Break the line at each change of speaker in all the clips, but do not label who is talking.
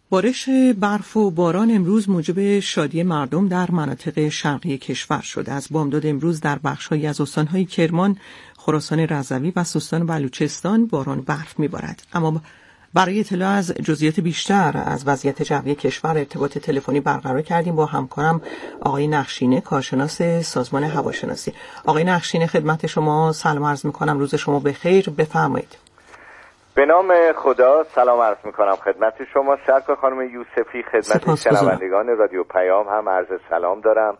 بارش برف و باران امروز موجب شادی مردم در مناطق شرقی کشور شد. از بامداد امروز در بخش‌هایی از استان‌های کرمان، خراسان رضوی و سیستان بلوچستان باران برف می‌بارد. اما برای اطلاع از جزئیات بیشتر از وضعیت جوی کشور ارتباط تلفنی برقرار کردیم با همکارم آقای نقشینه، کارشناس سازمان هواشناسی. آقای نقشینه، خدمت شما سلام عرض می‌کنم. روز شما بخیر، بفرمایید.
به نام خدا سلام عرض میکنم خدمت شما سرکار خانم یوسفی، خدمت شنوندگان رادیو پیام هم عرض سلام دارم.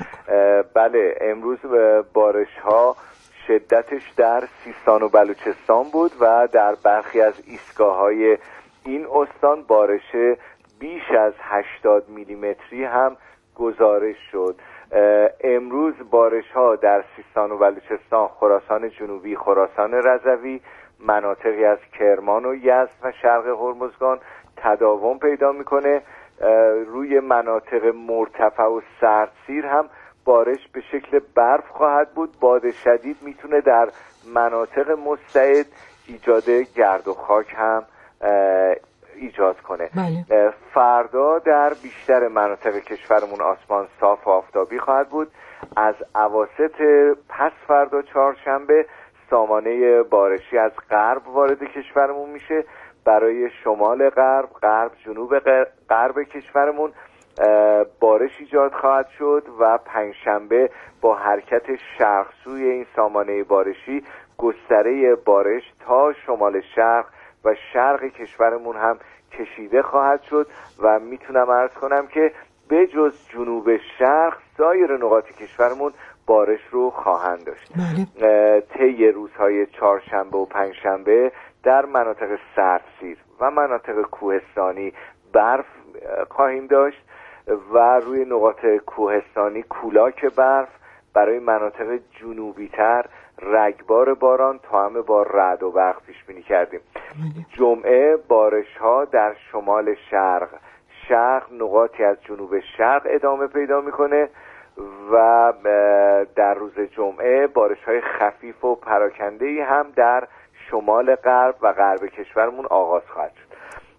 بله، امروز بارش ها شدتش در سیستان و بلوچستان بود و در برخی از ایستگاه های این استان بارش بیش از 80 میلیمتری هم گزارش شد. امروز بارش ها در سیستان و بلوچستان، خراسان جنوبی، خراسان رضوی، مناطقی از کرمان و یزد و شرق هرمزگان تداوم پیدا میکنه. روی مناطق مرتفع و سردسیر هم بارش به شکل برف خواهد بود. باد شدید میتونه در مناطق مستعد ایجاد گرد و خاک هم ایجاد کنه. فردا در بیشتر مناطق کشورمون آسمان صاف و آفتابی خواهد بود. از اواسط پس فردا چهارشنبه سامانه بارشی از غرب وارد کشورمون میشه. برای شمال غرب، غرب، جنوب غرب کشورمون بارش ایجاد خواهد شد و پنجشنبه با حرکت شرق سوی این سامانه بارشی گستره بارش تا شمال شرق و شرق کشورمون هم کشیده خواهد شد و میتونم عرض کنم که به جز جنوب شرق سایر نقاط کشورمون بارش رو خواهند داشت. طی روزهای چهارشنبه و پنجشنبه در مناطق سردسیر و مناطق کوهستانی برف خواهیم داشت و روی نقاط کوهستانی کولاک برف. برای مناطق جنوبی تر رگبار باران تا همه با رعد و برق پیش بینی کردیم. جمعه بارش ها در شمال شرق نقاطی از جنوب شرق ادامه پیدا میکنه و در روز جمعه بارش‌های خفیف و پراکنده‌ای هم در شمال غرب و غرب کشورمون آغاز خواهد شد.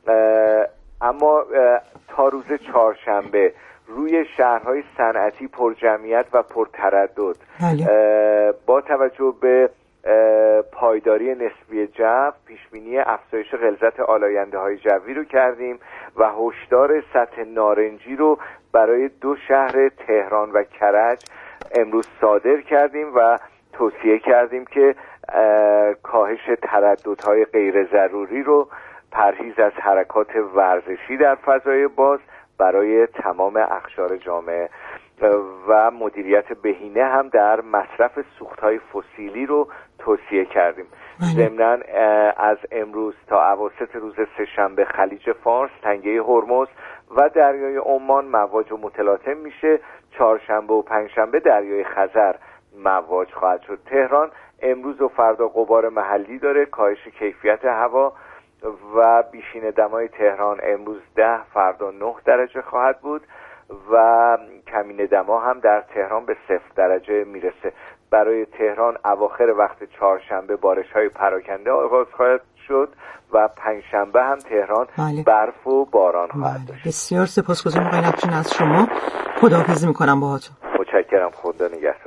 اما تا روز چهارشنبه روی شهرهای صنعتی پرجمعیت و پرتردد با توجه به پایداری نسبی جو پیشبینی افزایش غلظت آلاینده‌های جوی رو کردیم و هشدار سطح نارنجی رو برای 2 شهر تهران و کرج امروز صادر کردیم و توصیه کردیم که کاهش ترددهای غیر ضروری رو، پرهیز از حرکات ورزشی در فضای باز برای تمام اقشار جامعه و مدیریت بهینه هم در مصرف سوختهای فسیلی رو توصیه کردیم. ضمناً از امروز تا اواسط روز سه‌شنبه خلیج فارس، تنگه هرمز و دریای عمان مواج و متلاطم میشه. چهارشنبه و پنجشنبه دریای خزر مواج خواهد شد. تهران امروز و فردا غبار محلی داره، کاهش کیفیت هوا و بیشین دمای تهران امروز 10، فردا 9 درجه خواهد بود و کمین دما هم در تهران به 0 درجه میرسه. برای تهران اواخر وقت چهارشنبه بارش‌های پراکنده آغاز خواهد شد و پنجشنبه هم تهران برف و باران خواهد داشت.
بسیار سپاسگزارم آقای نقشینه از شما. خداحافظی میکنم باهاتون.
متشکرم. خدا نگهدار.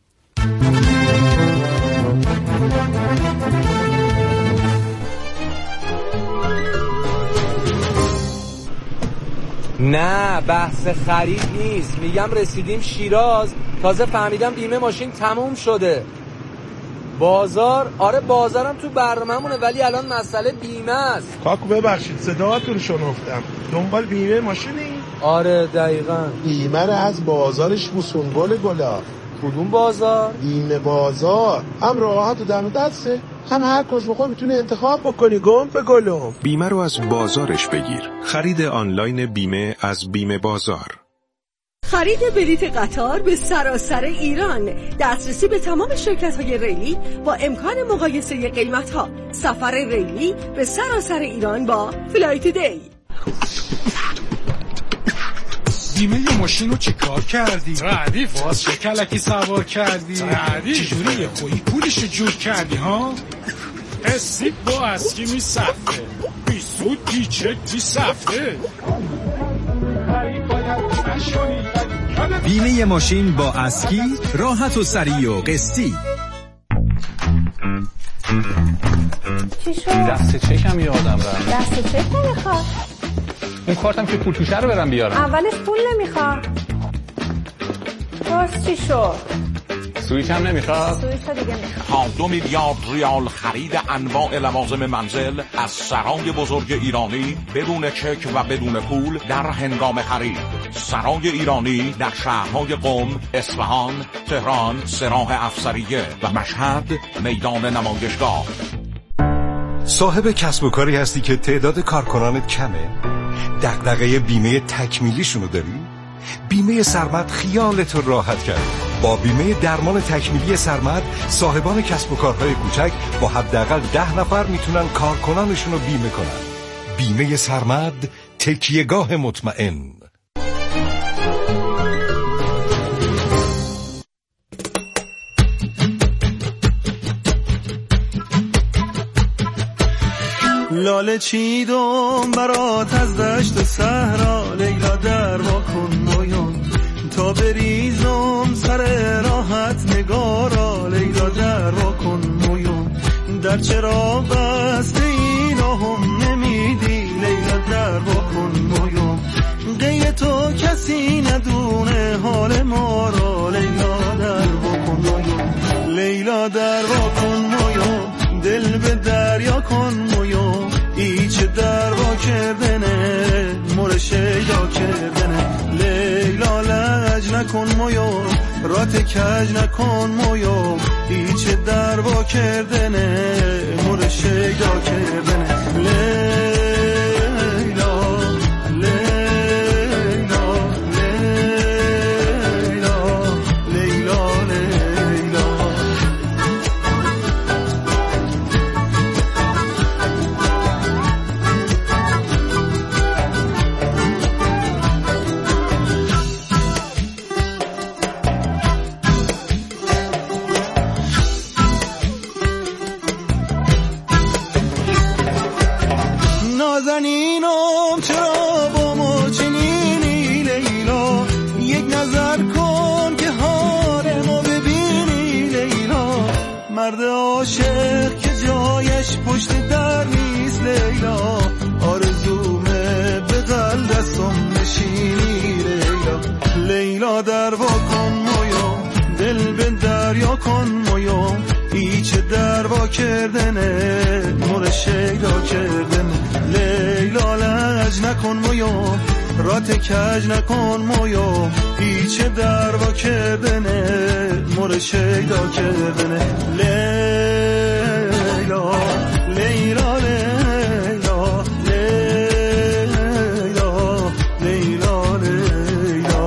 نه بحث خرید نیست، میگم رسیدیم شیراز، تازه فهمیدم بیمه ماشین تموم شده. بازار، آره بازارم تو برنامه‌مونه ولی الان مسئله بیمه است.
کاکو ببخشید صداتون رو شنفتم، دنبال بیمه ماشینی؟
آره دقیقاً.
بیمه رو از بازارش بوسون گلا.
کدوم بازار؟
بیمه بازار، هم راحت و دم دسته، هم هر کس بخواه میتونه انتخاب بکنی. گم به گلم.
بیمه رو از بازارش بگیر. خرید آنلاین بیمه از بیمه بازار.
خرید بلیت قطار به سراسر ایران، دسترسی به تمام شرکت‌های ریلی با امکان مقایسه قیمت‌ها، سفر ریلی به سراسر ایران با فلایت دی.
بیمه ماشین رو چه کار کردی؟ ردیف باز چه کلکی سوار کردی؟ ردیف چجوری خویی پولش جور کردی ها؟ استیک با اسکی می صفه سودی جدی صفه.
بیمه ماشین با اسکی راحت و سریع و قسطی.
چی شد؟
دست چکم یادم رفت.
دست چک نمیخواد.
اون کارتم که پول توشه رو برم بیارم.
اولش پول نمیخواد. باز چی شد؟
سویچ هم نمیخواد.
سویچ دیگه میخواد.
تا 2 میلیارد ریال خرید انواع لوازم منزل از سرای بزرگ ایرانی بدون چک و بدون پول در هنگام خرید. سرای ایرانی در شهرهای قم، اصفهان، تهران، سراح افسریه و مشهد میدان نمایشگاه.
صاحب کسب و کاری هستی که تعداد کارکنانت کمه؟ دغدغه بیمه تکمیلیشونو داری؟ بیمه سرمد خیالت رو راحت کرد. با بیمه درمان تکمیلی سرمد صاحبان کسب و کارهای کوچک با حداقل 10 نفر میتونن کارکنانشون رو بیمه کنن. بیمه سرمد، تکیهگاه مطمئن.
لاله چیدم برات از دشت و صحرا، لیلا در وا کن مویون تا بریزم سر راحت نگارا، لیلا در وا کن مویون در چراغ است اینا هم نمیدی، لیلا در وا کن مویون غیر تو کسی ندونه حال ما را، لیلا در وا کن مویون لیلا در وا کن مویون دل به دریا کن مویون ایچ در وا کردنه مور شیدا کردنه، لیلا لج نکن مویون رات کج نکن مویون ایچ در وا کردنه مور شیدا کردنه، لیلا نازنینم چرا با ما چنینی، لیلا یک نظر کن که حال ما ببینی، لیلا مرد عاشق که جایش پشت در نیست، لیلا آرزومه به قلب دستم نشینی، لیلا لیلا در وا کن مویوم دل به دریا کن مویوم ایچ در وا کردنه مور شیدا کردنه، لیلا لج نکن مویوم رات کج نکن مویوم ایچ در وا کردنه مور شیدا کردنه، لیلا لیلا لیلا لیلا لیلا لیلا.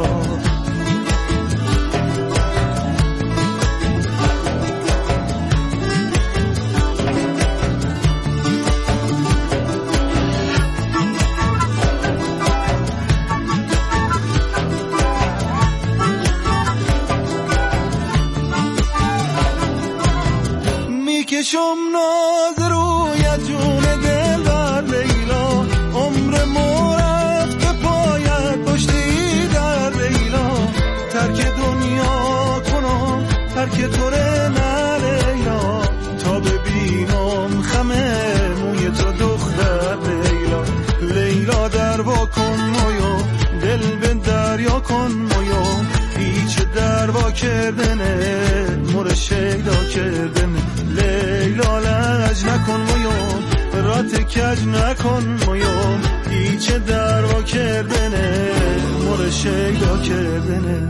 میکشم ناز روی جون دل بر لیلا، عمر مورد به پایت پشتی در لیلا، ترک دنیا کنم ترک توره نه لیلا، تا ببینم خمه موی تو دختر لیلا، لیلا در وا کن مویو دل به دریا کن مویو ایچ در وا کردنه مور شیدا کردنه، لیلا لج نکن مویوم رات کج نکن مویوم ایچ در وا کردنه مور شیدا کردنه،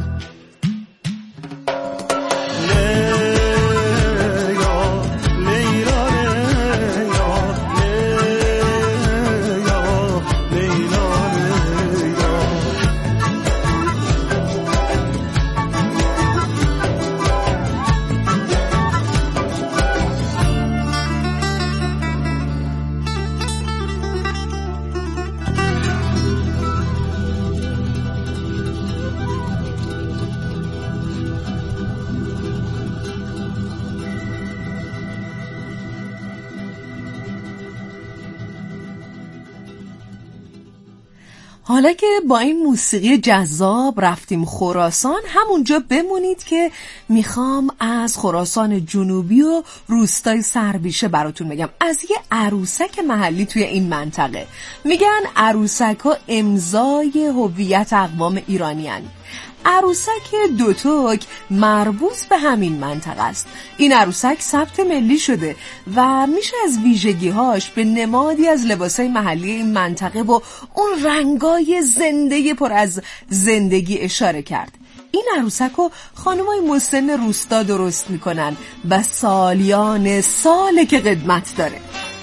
حالا که با این موسیقی جذاب رفتیم خراسان، همونجا بمونید که میخوام از خراسان جنوبی و روستای سربیشه براتون بگم، از یه عروسک محلی توی این منطقه. میگن عروسک ها امضای هویت اقوام ایرانی هن. عروسک دوتوک مربوط به همین منطقه است. این عروسک ثبت ملی شده و میشه از ویژگی‌هاش به نمادی از لباسای محلی این منطقه و اون رنگای زنده پر از زندگی اشاره کرد. این عروسک رو خانمای مسن روستا درست میکنن و سالیان ساله که قدمت داره.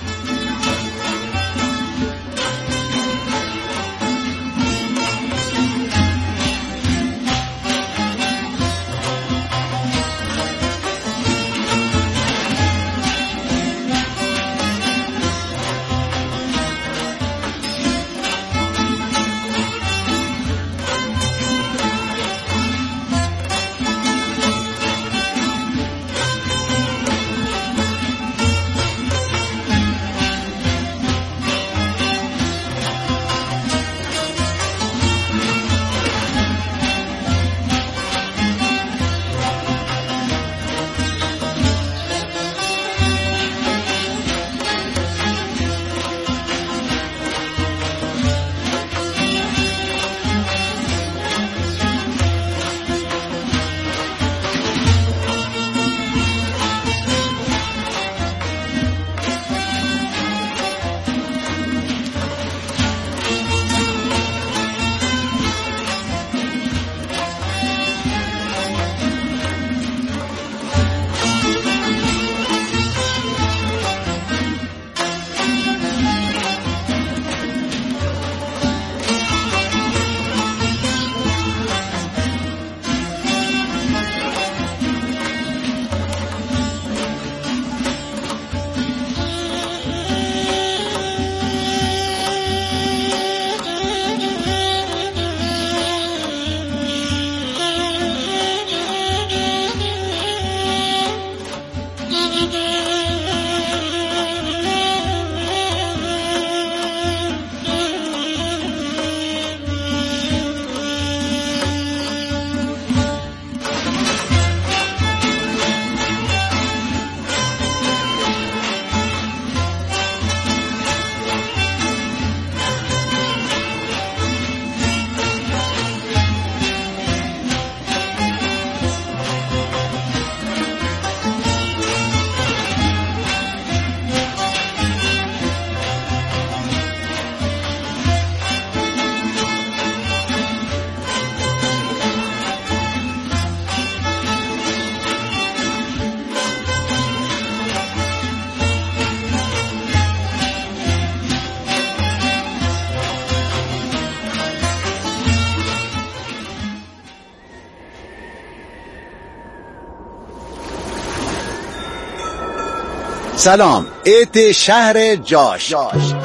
سلام، ایت شهر جاش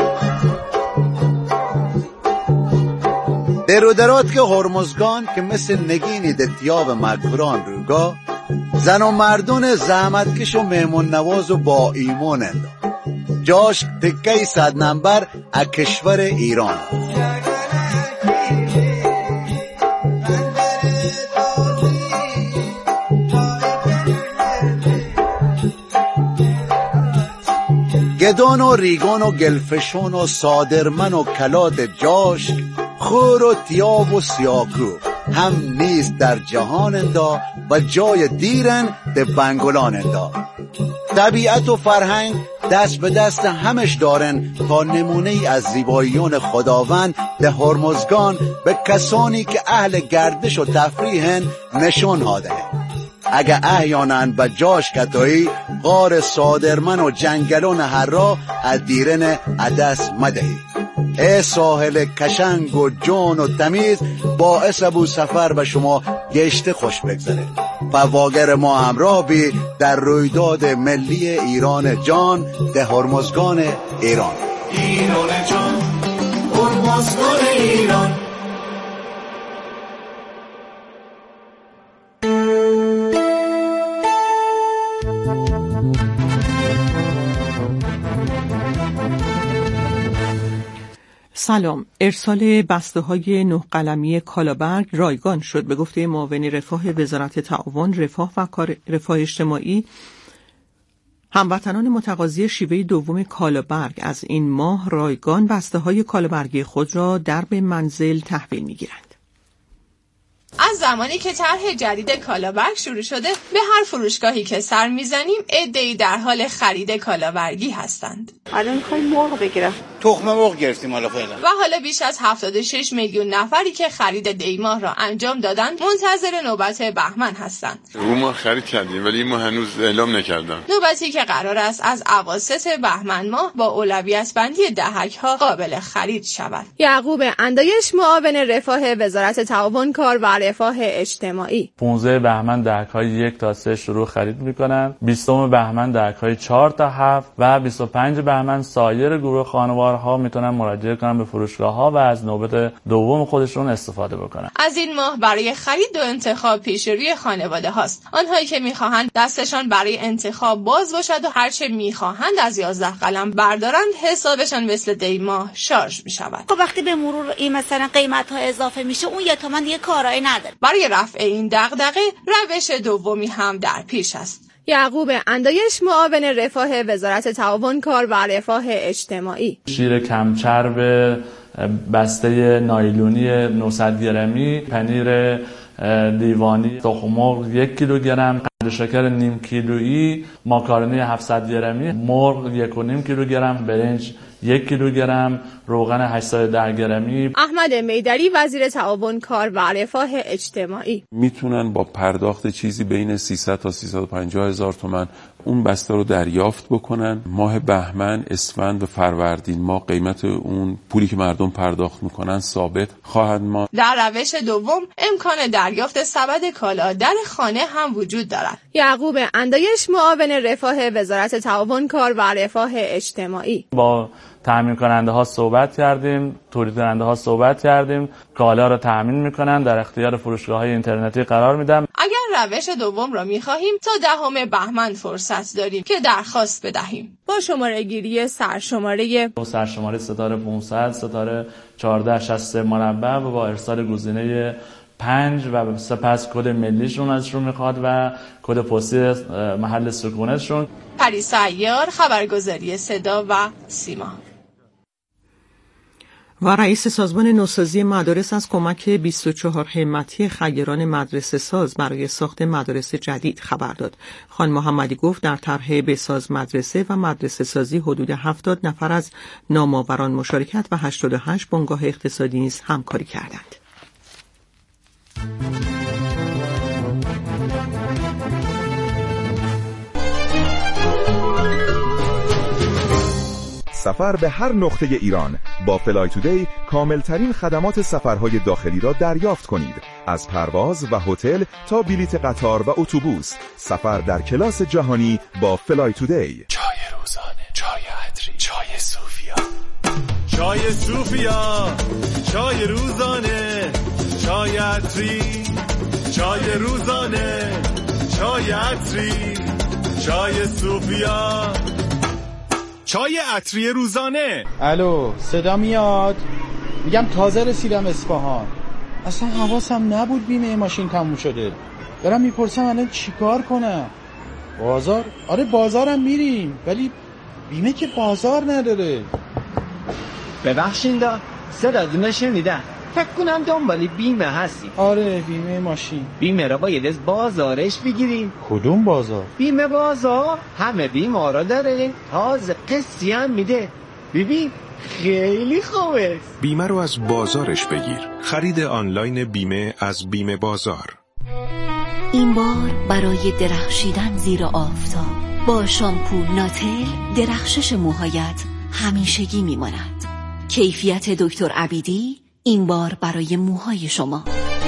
درودرات که هرمزگان که مثل نگینی دتیاب مگوران روگا زن و مردون زحمتکش و مهمون نواز و با ایمونند. جاش تکه 100 نمبر از کشور ایران. گدان و ریگان و گلفشون و صادرمن و کلات جاش خور و تیاب و سیاکو هم نیست در جهان اندا و جای دیرن ده بنگلان اندا. طبیعت و فرهنگ دست به دست همش دارن تا نمونه ای از زیباییون خداوند ده هرمزگان به کسانی که اهل گردش و تفریحن نشون هاده. اگه احیانن به جاش کتایی غار صادرمن و جنگلون هر را از دیرن عدس مدهی. ای ساحل کشنگ و جون و تمیز باعث ابو سفر به شما گشت خوش بگذره. فواگر ما همراه بی در رویداد ملی ایران جان ده هرمزگان ایران.
ایران جان هرمزگان ایران.
سلام. ارسال بسته‌های 9 قلمی کالابرگ رایگان شد. به گفته معاون رفاه وزارت تعاون، رفاه و کار رفاه اجتماعی، هموطنان متقاضی شیوه دوم کالابرگ از این ماه رایگان بسته‌های کالابرگی خود را در به منزل تحویل می‌گیرند.
از زمانی که طرح جدید کالابرگ شروع شده، به هر فروشگاهی که سر میزنیم عده‌ای در حال خرید کالابرگی هستند.
الان می‌خوایم مرغ بگیرم.
تخم مرغ گرفتیم حالا فعلا.
و حالا بیش از 76 میلیون نفری که خرید دیماه را انجام دادند منتظر نوبت بهمن هستند.
رو ما خرید کردیم ولی ما هنوز اعلام نکردم.
نوبتی که قرار است از اواسط بهمن ماه با اولویت بندی دهک‌ها قابل خرید شود.
یعقوب اندایش، معاون رفاه وزارت تعاون، کار و رفاه اجتماعی:
15 بهمن دهک‌های 1 تا 3 شروع خرید می‌کنند، 20 بهمن دهک‌های 4 تا 7 و 25 بهمن سایر گروه خانوارها میتونن مراجعه کنن به فروشگاه‌ها و از نوبت دوم خودشون استفاده بکنن.
از این ماه برای خرید دو انتخاب پیش روی خانواده هاست. آنهایی که می‌خواهند دستشان برای انتخاب باز باشد و هرچه می‌خواهند از 11 قلم بردارند، حسابشان مثل دیماه شارژ می‌شود.
خب وقتی به مرور این مثلا قیمت‌ها اضافه میشه، اون یه تومن دیگه کارایی نداره.
برای رفع این دغدغه روش دومی هم در پیش است.
یعقوب اندایش، معاون رفاه وزارت تعاون، کار و رفاه اجتماعی:
شیر کمچرب بسته نایلونی 900 گرمی، پنیر لیوانی، تخم مرغ 1 کیلوگرم، قند شکر نیم کیلویی، ماکارونی 700 گرمی، مرغ 1.5 کیلوگرم، برنج 1 کیلوگرم، روغن 810 گرمی.
احمد میدری، وزیر تعاون، کار و رفاه اجتماعی:
میتونن با پرداخت چیزی بین 300 تا 350 هزار تومان اون بسته رو دریافت بکنن. ماه بهمن، اسفند و فروردین ماه قیمت اون پولی که مردم پرداخت میکنن ثابت خواهد ماند.
در روش دوم امکان دریافت سبد کالا در خانه هم وجود دارد.
یعقوب اندایش، معاون رفاه وزارت تعاون، کار و رفاه اجتماعی:
با تامین کننده ها صحبت کردیم، تولید کننده ها صحبت کردیم، کالا را تامین میکنن، در اختیار فروشگاه های اینترنتی قرار میدم.
اگر روش دوم را میخواهیم تا 10 بهمن فرصت داریم که درخواست بدهیم.
با شماره گیری سرشماره
ستاره 500 ستاره 1463 مربع و با ارسال گزینه 5 و سپس کد ملیشون ازشون میخواد و کد پستی محل سکونتشون.
پریسا عیار، خبرگزاری صدا و سیما.
و رئیس سازمان نوسازی مدارس از کمک 24 همتی خیران مدرسه ساز برای ساخت مدارس جدید خبر داد. خان محمدی گفت در طرح بساز مدرسه و مدرسه سازی حدود 70 نفر از نامآوران مشارکت و 88 بنگاه اقتصادی نیز همکاری کردند.
سفر به هر نقطه ایران با فلای تودی کاملترین خدمات سفرهای داخلی را دریافت کنید. از پرواز و هتل تا بلیت قطار و اتوبوس، سفر در کلاس جهانی با فلای تودی.
چای روزانه، چای عطری، چای صوفیا.
چای صوفیا، چای روزانه، چای عطری، چای روزانه، چای عطری، چای صوفیا،
چای عطری روزانه.
الو، صدا میاد؟ میگم تازه رسیدم اصفهان، اصلا حواسم نبود بیمه ماشین تموم شده. دارم میپرسم الان چیکار کنم؟ بازار؟ آره بازارم میریم، ولی بیمه که بازار نداره.
ببخشید صداتون شنیدم، فکر کنم دنبالی بیمه هستی.
آره بیمه ماشین.
بیمه را باید از بازارش بگیریم.
کدوم بازار؟
بیمه بازار همه بیمه را داره، تازه قسطی هم میده. ببین خیلی خوبه.
بیمه رو از بازارش بگیر. خرید آنلاین بیمه از بیمه بازار.
این بار برای درخشیدن زیر آفتاب با شامپو ناتل درخشش موهایت همیشگی میماند. کیفیت دکتر عبیدی این بار برای موهای شما.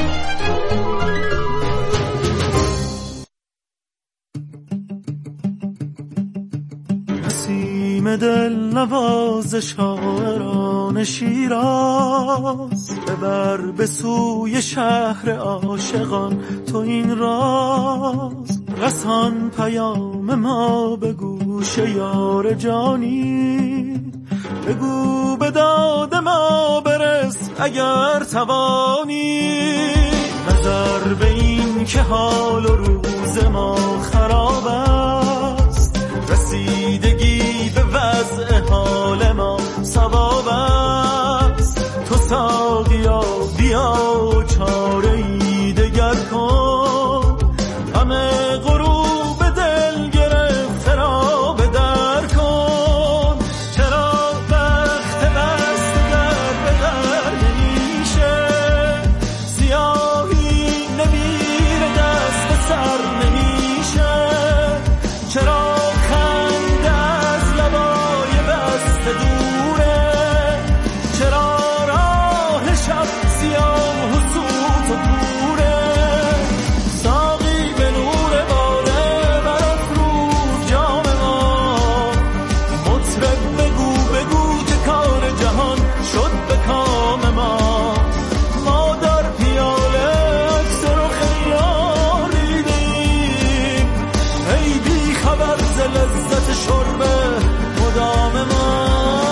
نسیم دل نواز شاعران شیراز، ببر به سوی شهر عاشقان تو این راز. رسان پیام ما به گوش یار جانی، بگو به داد ما برس اگر توانی، نظر به این که حال و روز ما خراب است، رسیدگی به وضع حال ما ثواب است. تو ساقیا بیا و چاره ای دگر کن، همه غروب دل گرفته را به در کن. چرا وقت بست در به در نمیشه، سیاهی نمیره دست به سر نمیشه. چرا خنده از لبای بسته دوره، چرا راه شب سیاه و سوت و کوره. ساقی به نور باده برافروز جام ما، مطرب بگو بگو که کار جهان شد به کام ما. ما در پیاله اکثر و خیار دیدیم، ای بی خبر ز لذت شرب مدام ما.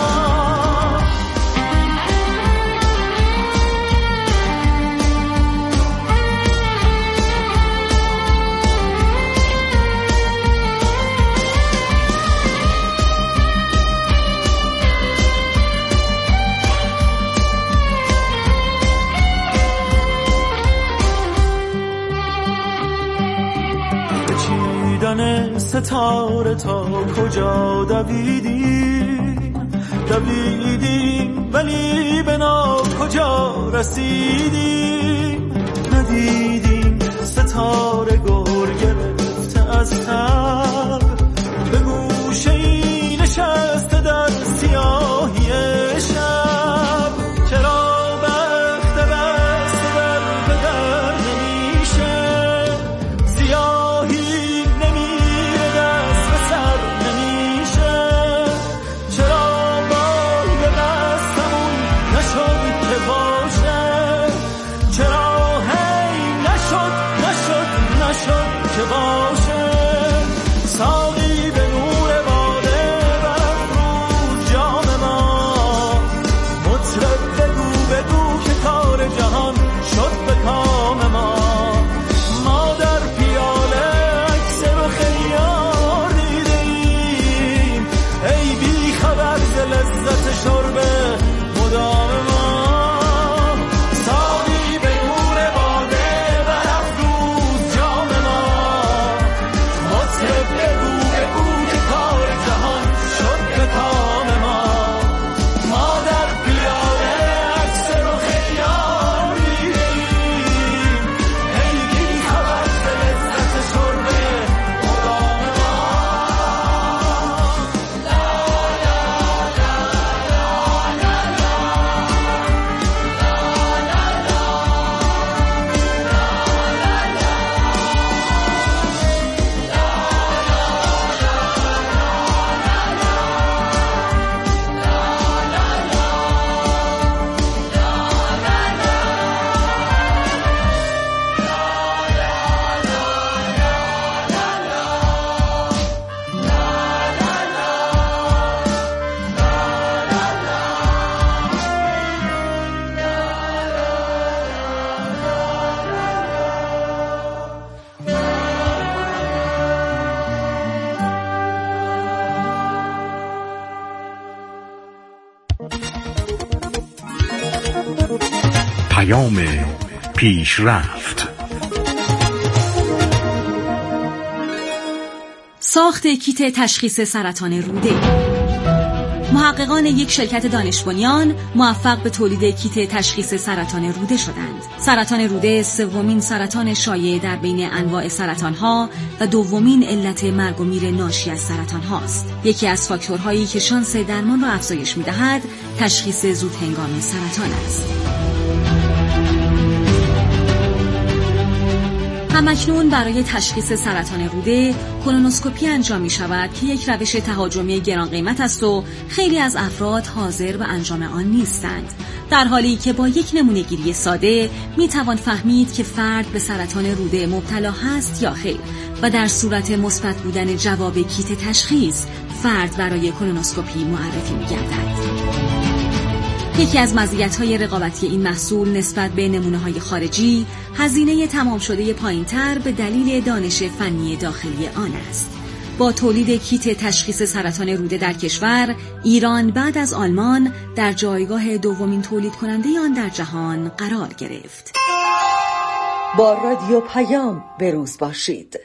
چیدن ستاره تا کجا دویدیم ولی به کجا رسیدیم. ندیدیم ستاره گر گرفته از تب، به گوشه ای نشسته در سیاهی شب. چرا بخت بسته در به در نمیشه، سیاهی نمیره دست به سر نمیشه. چرا بال به دستمون نشد که باشه، چرا هی نشد که باشه. ساقی به نور باده برافروز جام ما، مطرب بگو که کار جهان شد به کام ما. ما در پیاله اکثر و خیار دیدیم، ای بی خبر ز لذت شرب مدام ما. ساقی به نور باده برافروز جام ما، مطرب بگو که کار جهان شد به کام ما. ما در پیاله اکثر و خیار دیدیم، ای بی خبر ز لذت شرب مدام ما.
پیشرفت.
ساخت کیت تشخیص سرطان روده. محققان یک شرکت دانش بنیان موفق به تولید کیت تشخیص سرطان روده شدند. سرطان روده سومین سرطان شایع در بین انواع سرطان‌ها و دومین علت مرگ و میر ناشی از سرطان هاست. یکی از فاکتورهایی که شانس درمان را افزایش می‌دهد تشخیص زود هنگام سرطان است. همکنون برای تشخیص سرطان روده کولونوسکوپی انجام می شود که یک روش تهاجمی گران قیمت است و خیلی از افراد حاضر به انجام آن نیستند، در حالی که با یک نمونه‌گیری ساده می توان فهمید که فرد به سرطان روده مبتلا هست یا خیر و در صورت مثبت بودن جواب کیت تشخیص فرد برای کولونوسکوپی معرفی می‌گردد. یکی از مزیت‌های رقابتی این محصول نسبت به نمونه‌های خارجی، هزینه تمام شده پایین‌تر به دلیل دانش فنی داخلی آن است. با تولید کیت تشخیص سرطان روده در کشور، ایران بعد از آلمان در جایگاه دومین تولید کننده آن در جهان قرار گرفت.
با رادیو پیام به روز باشید.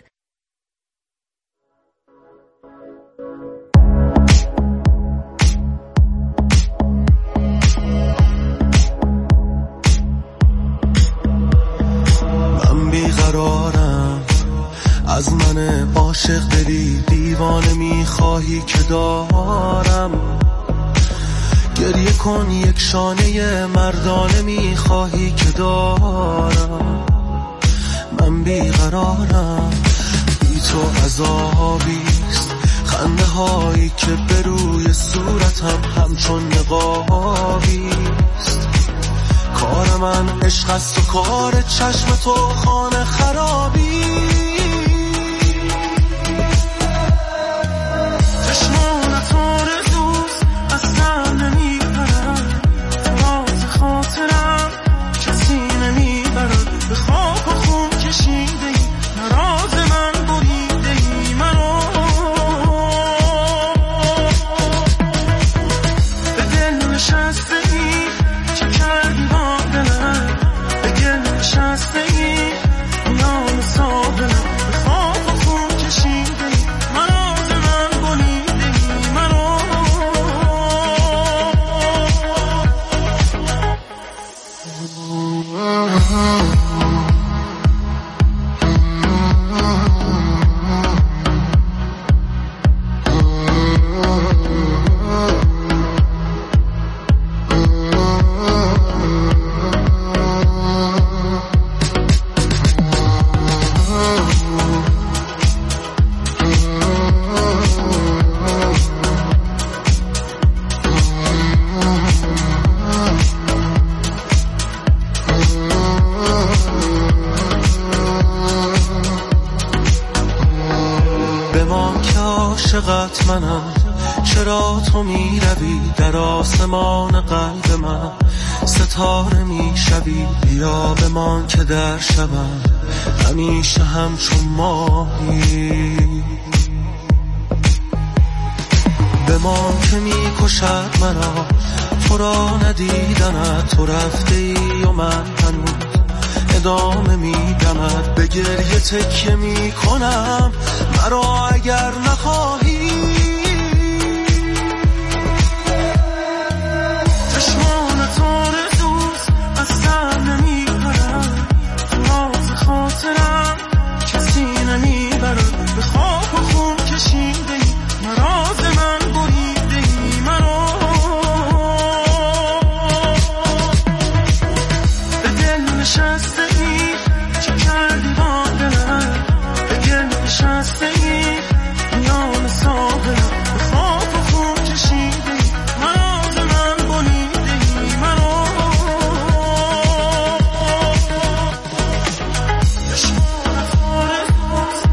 من بیقرارم، از من عاشق دلی دیوانه میخواهی که دارم، گریه کن یک شانه مردانه میخواهی که دارم. من بیقرارم، بی تو عذابیست، خنده هایی که به روی صورتم همچون نقابیست. کار من عشق است و کار چشم تو خانه خرابی. چشمانت آرزوست از سر نمیبرد، راز خاطرم کسی نمیبرد. به خاک و خون کشیده ای، نراز من بریده ای منو. به دل نشسته ای، چه کردی با دلم؟ به گل نشسته ای، میان سابلم. به خاک و خون کشیده ای، نراز من بریده ای منو. بمان که عاشقت منم، چرا تو می روی در آسمان قلب من، ستاره می شوی. بیا بمان که در شبم همیشه همچون ماهی. بمان که می کشد مرا تو را ندیدنت، تو رفته ای و من هنوز ادامه میدمد. به گریه تکیه میکنم مرا اگر نخواهی. چشمانت آرزوست از سر نمیبرد، راز خاطرم کسی نمیبرد. به خاک و خون کشیده ای، نراز من بریده ای منو. به دل نشسته ای، چه کردی با دلم؟ به گل نشسته ای، میان سابلم. به خاک و خون کشیده ای، نراز من بریده ای منو. چشمانت آرزوست.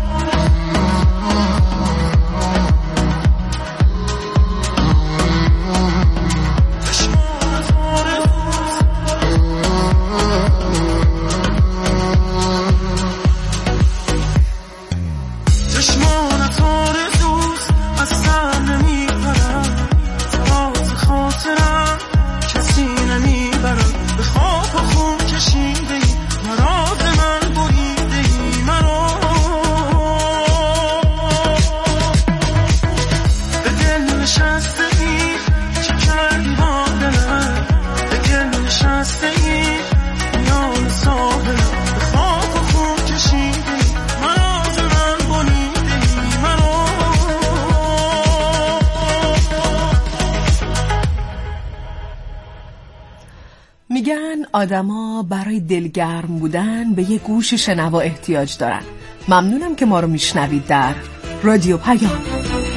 چشمانت آرزوست. چشمانت آرزوست از سر نمیبرد، راز خاطرم کسی نمیبرد. به خاک و خون کشیده ای، نراز من بریده ای منو. به دل نشسته ای، چه کردی با دلم؟ به گل نشسته ای، میان سابلم. به خاک و خون کشیده ای، نراز من بریده ای منو.
میگن آدما برای دلگرم بودن به یه گوش شنوا احتیاج دارن. ممنونم که ما رو میشنوید در رادیو پیام.